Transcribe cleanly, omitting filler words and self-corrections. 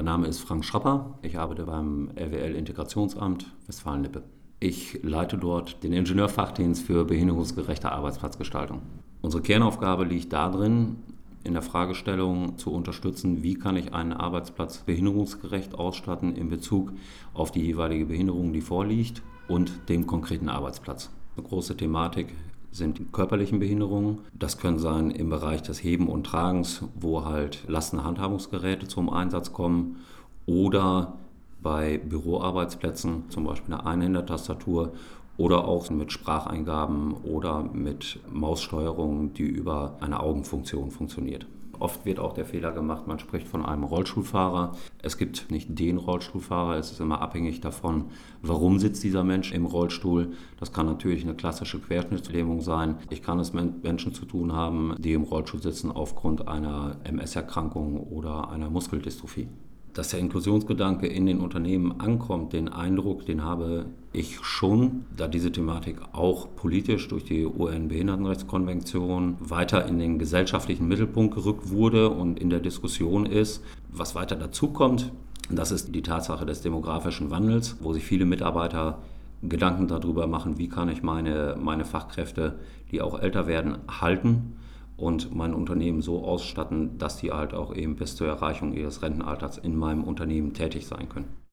Mein Name ist Frank Schrapper. Ich arbeite beim RWL-Integrationsamt Westfalen-Lippe. Ich leite dort den Ingenieurfachdienst für behinderungsgerechte Arbeitsplatzgestaltung. Unsere Kernaufgabe liegt darin, in der Fragestellung zu unterstützen, wie kann ich einen Arbeitsplatz behinderungsgerecht ausstatten in Bezug auf die jeweilige Behinderung, die vorliegt, und dem konkreten Arbeitsplatz. Eine große Thematik sind die körperlichen Behinderungen. Das können sein im Bereich des Heben und Tragens, wo halt Lastenhandhabungsgeräte zum Einsatz kommen, oder bei Büroarbeitsplätzen, zum Beispiel eine Einhändertastatur, oder auch mit Spracheingaben oder mit Maussteuerung, die über eine Augenfunktion funktioniert. Oft wird auch der Fehler gemacht, man spricht von einem Rollstuhlfahrer. Es gibt nicht den Rollstuhlfahrer, es ist immer abhängig davon, warum sitzt dieser Mensch im Rollstuhl. Das kann natürlich eine klassische Querschnittslähmung sein. Ich kann es mit Menschen zu tun haben, die im Rollstuhl sitzen aufgrund einer MS-Erkrankung oder einer Muskeldystrophie. Dass der Inklusionsgedanke in den Unternehmen ankommt, den Eindruck, den habe ich schon, da diese Thematik auch politisch durch die UN-Behindertenrechtskonvention weiter in den gesellschaftlichen Mittelpunkt gerückt wurde und in der Diskussion ist. Was weiter dazu kommt, das ist die Tatsache des demografischen Wandels, wo sich viele Mitarbeiter Gedanken darüber machen, wie kann ich meine Fachkräfte, die auch älter werden, halten und mein Unternehmen so ausstatten, dass die halt auch eben bis zur Erreichung ihres Rentenalters in meinem Unternehmen tätig sein können.